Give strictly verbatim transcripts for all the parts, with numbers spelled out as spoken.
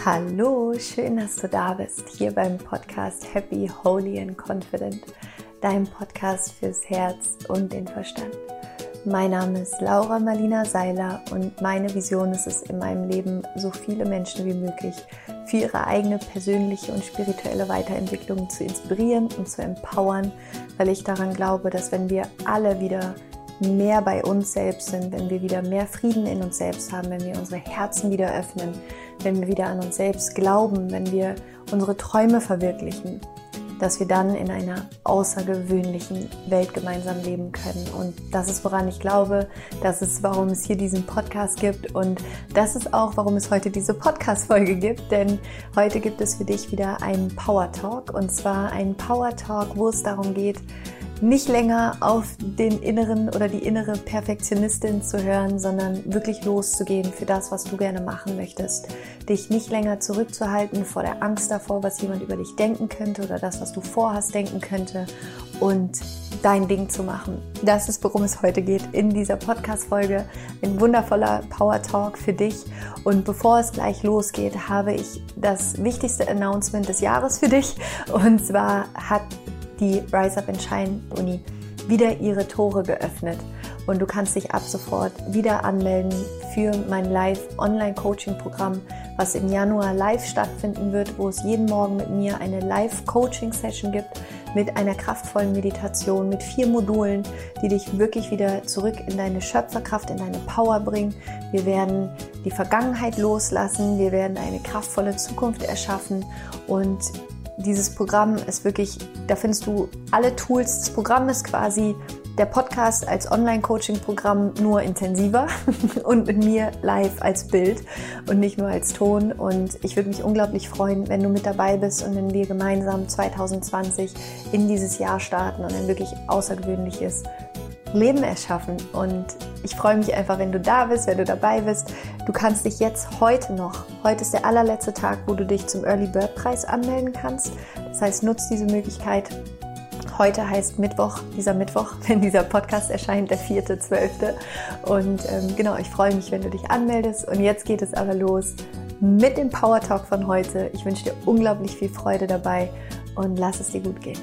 Hallo, schön, dass du da bist, hier beim Podcast Happy, Holy and Confident, deinem Podcast fürs Herz und den Verstand. Mein Name ist Laura Marlina Seiler und meine Vision ist es, in meinem Leben so viele Menschen wie möglich für ihre eigene persönliche und spirituelle Weiterentwicklung zu inspirieren und zu empowern, weil ich daran glaube, dass wenn wir alle wieder mehr bei uns selbst sind, wenn wir wieder mehr Frieden in uns selbst haben, wenn wir unsere Herzen wieder öffnen, wenn wir wieder an uns selbst glauben, wenn wir unsere Träume verwirklichen, dass wir dann in einer außergewöhnlichen Welt gemeinsam leben können. Und das ist, woran ich glaube, das ist, warum es hier diesen Podcast gibt und das ist auch, warum es heute diese Podcast-Folge gibt, denn heute gibt es für dich wieder einen Power Talk und zwar einen Power Talk, wo es darum geht, nicht länger auf den inneren oder die innere Perfektionistin zu hören, sondern wirklich loszugehen für das, was du gerne machen möchtest. Dich nicht länger zurückzuhalten vor der Angst davor, was jemand über dich denken könnte oder das, was du vorhast, denken könnte und dein Ding zu machen. Das ist, worum es heute geht in dieser Podcast-Folge. Ein wundervoller Power-Talk für dich. Und bevor es gleich losgeht, habe ich das wichtigste Announcement des Jahres für dich. Und zwar hat die Rise Up and Shine Uni wieder ihre Tore geöffnet und du kannst dich ab sofort wieder anmelden für mein Live-Online-Coaching-Programm, was im Januar live stattfinden wird, wo es jeden Morgen mit mir eine Live-Coaching-Session gibt mit einer kraftvollen Meditation, mit vier Modulen, die dich wirklich wieder zurück in deine Schöpferkraft, in deine Power bringen. Wir werden die Vergangenheit loslassen, wir werden eine kraftvolle Zukunft erschaffen und dieses Programm ist wirklich, da findest du alle Tools. Das Programm ist quasi der Podcast als Online-Coaching-Programm nur intensiver und mit mir live als Bild und nicht nur als Ton. Und ich würde mich unglaublich freuen, wenn du mit dabei bist und wenn wir gemeinsam zwanzig zwanzig in dieses Jahr starten und ein wirklich außergewöhnliches Leben erschaffen. Und ich freue mich einfach, wenn du da bist, wenn du dabei bist. Du kannst dich jetzt heute noch, heute ist der allerletzte Tag, wo du dich zum Early Bird Preis anmelden kannst. Das heißt, nutz diese Möglichkeit. Heute heißt Mittwoch, dieser Mittwoch, wenn dieser Podcast erscheint, der vierte zwölfte Und ähm, genau, ich freue mich, wenn du dich anmeldest. Und jetzt geht es aber los mit dem Power Talk von heute. Ich wünsche dir unglaublich viel Freude dabei und lass es dir gut gehen.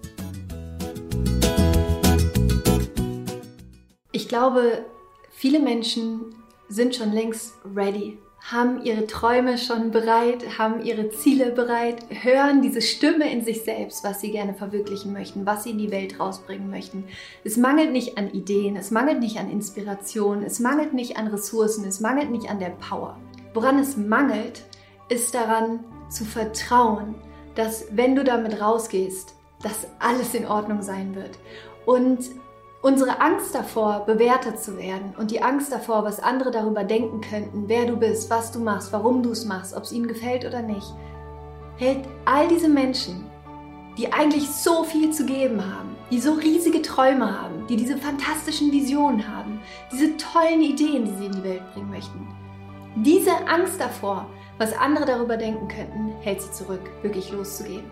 Ich glaube, viele Menschen sind schon längst ready, haben ihre Träume schon bereit, haben ihre Ziele bereit, hören diese Stimme in sich selbst, was sie gerne verwirklichen möchten, was sie in die Welt rausbringen möchten. Es mangelt nicht an Ideen, es mangelt nicht an Inspiration, es mangelt nicht an Ressourcen, es mangelt nicht an der Power. Woran es mangelt, ist daran zu vertrauen, dass wenn du damit rausgehst, dass alles in Ordnung sein wird. Und unsere Angst davor, bewertet zu werden und die Angst davor, was andere darüber denken könnten, wer du bist, was du machst, warum du es machst, ob es ihnen gefällt oder nicht, hält all diese Menschen, die eigentlich so viel zu geben haben, die so riesige Träume haben, die diese fantastischen Visionen haben, diese tollen Ideen, die sie in die Welt bringen möchten. Diese Angst davor, was andere darüber denken könnten, hält sie zurück, wirklich loszugehen.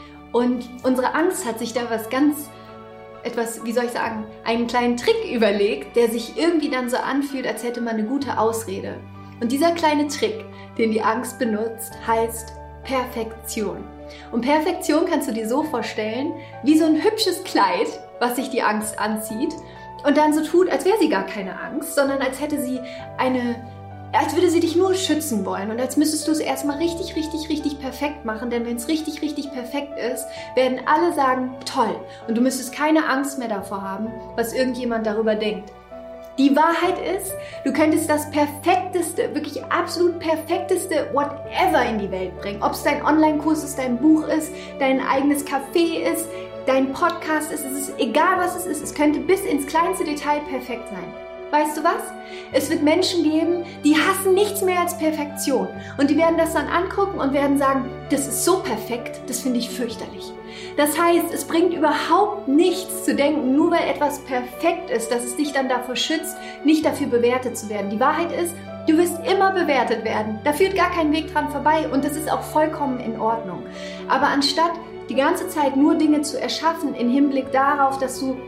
Und unsere Angst hat sich da was ganz etwas, wie soll ich sagen, einen kleinen Trick überlegt, der sich irgendwie dann so anfühlt, als hätte man eine gute Ausrede. Und dieser kleine Trick, den die Angst benutzt, heißt Perfektion. Und Perfektion kannst du dir so vorstellen, wie so ein hübsches Kleid, was sich die Angst anzieht und dann so tut, als wäre sie gar keine Angst, sondern als hätte sie eine als würde sie dich nur schützen wollen und als müsstest du es erstmal richtig, richtig, richtig perfekt machen, denn wenn es richtig, richtig perfekt ist, werden alle sagen, toll, und du müsstest keine Angst mehr davor haben, was irgendjemand darüber denkt. Die Wahrheit ist, du könntest das perfekteste, wirklich absolut perfekteste whatever in die Welt bringen, ob es dein Online-Kurs ist, dein Buch ist, dein eigenes Café ist, dein Podcast ist, es ist egal was es ist, es könnte bis ins kleinste Detail perfekt sein. Weißt du was? Es wird Menschen geben, die hassen nichts mehr als Perfektion. Und die werden das dann angucken und werden sagen, das ist so perfekt, das finde ich fürchterlich. Das heißt, es bringt überhaupt nichts zu denken, nur weil etwas perfekt ist, dass es dich dann davor schützt, nicht dafür bewertet zu werden. Die Wahrheit ist, du wirst immer bewertet werden. Da führt gar kein Weg dran vorbei und das ist auch vollkommen in Ordnung. Aber anstatt die ganze Zeit nur Dinge zu erschaffen im Hinblick darauf, dass du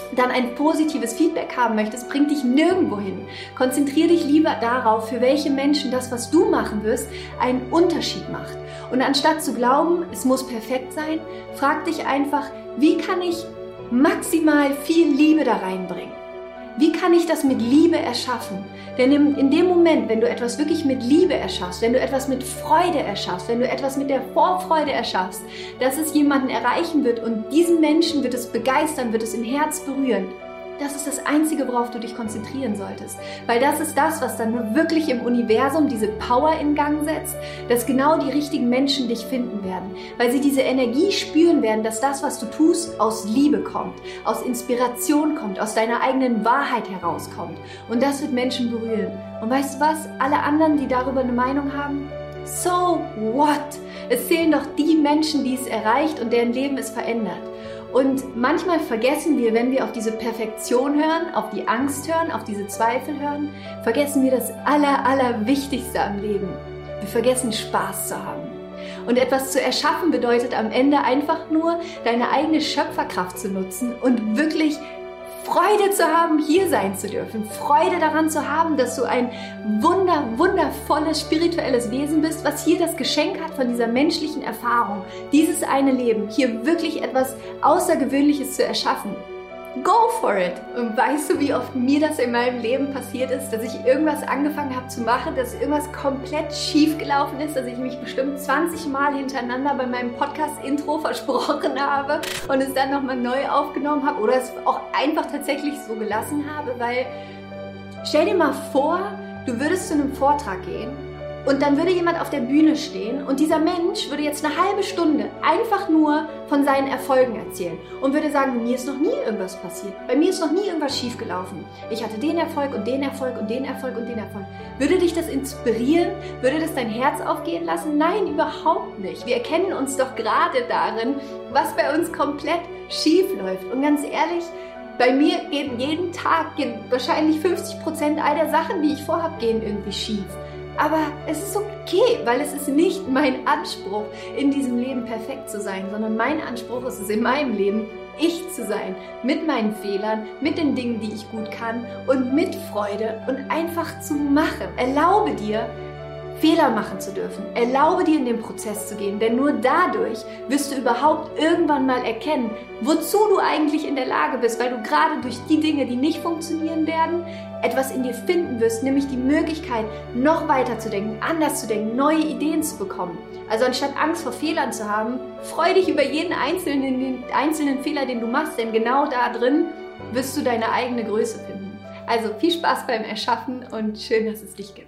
dann ein positives Feedback haben möchtest, bringt dich nirgendwo hin. Konzentriere dich lieber darauf, für welche Menschen das, was du machen wirst, einen Unterschied macht. Und anstatt zu glauben, es muss perfekt sein, frag dich einfach, wie kann ich maximal viel Liebe da reinbringen? Wie kann ich das mit Liebe erschaffen? Denn in dem Moment, wenn du etwas wirklich mit Liebe erschaffst, wenn du etwas mit Freude erschaffst, wenn du etwas mit der Vorfreude erschaffst, dass es jemanden erreichen wird und diesen Menschen wird es begeistern, wird es im Herz berühren, das ist das Einzige, worauf du dich konzentrieren solltest. Weil das ist das, was dann wirklich im Universum diese Power in Gang setzt, dass genau die richtigen Menschen dich finden werden. Weil sie diese Energie spüren werden, dass das, was du tust, aus Liebe kommt, aus Inspiration kommt, aus deiner eigenen Wahrheit herauskommt. Und das wird Menschen berühren. Und weißt du was? Alle anderen, die darüber eine Meinung haben, so what? Es zählen doch die Menschen, die es erreicht und deren Leben es verändert. Und manchmal vergessen wir, wenn wir auf diese Perfektion hören, auf die Angst hören, auf diese Zweifel hören, vergessen wir das Aller, Allerwichtigste am Leben. Wir vergessen, Spaß zu haben. Und etwas zu erschaffen bedeutet am Ende einfach nur, deine eigene Schöpferkraft zu nutzen und wirklich Freude zu haben, hier sein zu dürfen. Freude daran zu haben, dass du ein wunder, wundervolles, spirituelles Wesen bist, was hier das Geschenk hat von dieser menschlichen Erfahrung, dieses eine Leben, hier wirklich etwas Außergewöhnliches zu erschaffen. Go for it! Und weißt du, wie oft mir das in meinem Leben passiert ist, dass ich irgendwas angefangen habe zu machen, dass irgendwas komplett schief gelaufen ist, dass ich mich bestimmt zwanzig Mal hintereinander bei meinem Podcast-Intro versprochen habe und es dann nochmal neu aufgenommen habe oder es auch einfach tatsächlich so gelassen habe, weil stell dir mal vor, du würdest zu einem Vortrag gehen und dann würde jemand auf der Bühne stehen und dieser Mensch würde jetzt eine halbe Stunde einfach nur von seinen Erfolgen erzählen und würde sagen, mir ist noch nie irgendwas passiert, bei mir ist noch nie irgendwas schiefgelaufen. Ich hatte den Erfolg und den Erfolg und den Erfolg und den Erfolg. Würde dich das inspirieren? Würde das dein Herz aufgehen lassen? Nein, überhaupt nicht. Wir erkennen uns doch gerade darin, was bei uns komplett schief läuft. Und ganz ehrlich, bei mir gehen jeden Tag, gehen wahrscheinlich fünfzig Prozent all der Sachen, die ich vorhabe, gehen irgendwie schief. Aber es ist okay, weil es ist nicht mein Anspruch, in diesem Leben perfekt zu sein, sondern mein Anspruch ist es in meinem Leben, ich zu sein, mit meinen Fehlern, mit den Dingen, die ich gut kann und mit Freude und einfach zu machen. Erlaube dir, Fehler machen zu dürfen. Erlaube dir, in den Prozess zu gehen, denn nur dadurch wirst du überhaupt irgendwann mal erkennen, wozu du eigentlich in der Lage bist, weil du gerade durch die Dinge, die nicht funktionieren werden, etwas in dir finden wirst, nämlich die Möglichkeit, noch weiter zu denken, anders zu denken, neue Ideen zu bekommen. Also anstatt Angst vor Fehlern zu haben, freu dich über jeden einzelnen, den einzelnen Fehler, den du machst, denn genau da drin wirst du deine eigene Größe finden. Also viel Spaß beim Erschaffen und schön, dass es dich gibt.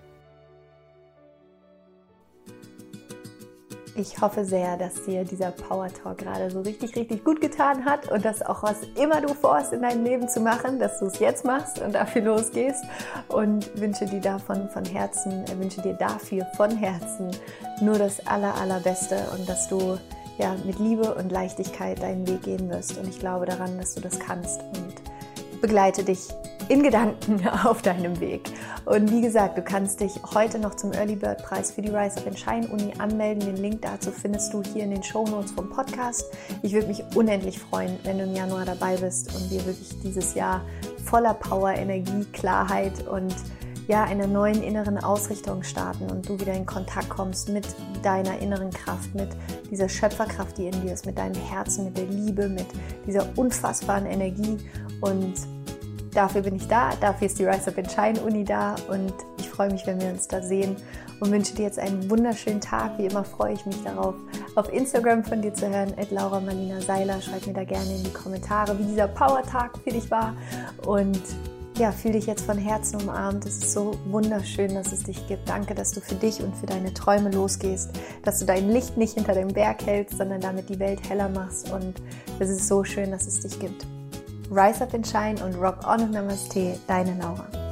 Ich hoffe sehr, dass dir dieser Power Talk gerade so richtig, richtig gut getan hat und dass auch was immer du vorhast in deinem Leben zu machen, dass du es jetzt machst und dafür losgehst und wünsche dir davon von Herzen, äh, wünsche dir dafür von Herzen nur das aller, allerbeste und dass du ja mit Liebe und Leichtigkeit deinen Weg gehen wirst und ich glaube daran, dass du das kannst und begleite dich in Gedanken auf deinem Weg. Und wie gesagt, du kannst dich heute noch zum Early Bird Preis für die Rise Up and Shine Uni anmelden. Den Link dazu findest du hier in den Shownotes vom Podcast. Ich würde mich unendlich freuen, wenn du im Januar dabei bist und wir wirklich dieses Jahr voller Power, Energie, Klarheit und ja, einer neuen inneren Ausrichtung starten und du wieder in Kontakt kommst mit deiner inneren Kraft, mit dieser Schöpferkraft, die in dir ist, mit deinem Herzen, mit der Liebe, mit dieser unfassbaren Energie und dafür bin ich da, dafür ist die Rise Up and Shine Uni da und ich freue mich, wenn wir uns da sehen und wünsche dir jetzt einen wunderschönen Tag. Wie immer freue ich mich darauf, auf Instagram von dir zu hören, at Laura Marlina Seiler. Schreib mir da gerne in die Kommentare, wie dieser Power-Tag für dich war und ja, fühl dich jetzt von Herzen umarmt. Es ist so wunderschön, dass es dich gibt. Danke, dass du für dich und für deine Träume losgehst, dass du dein Licht nicht hinter dem Berg hältst, sondern damit die Welt heller machst und es ist so schön, dass es dich gibt. Rise Up and Shine und Rock On und Namaste, deine Laura.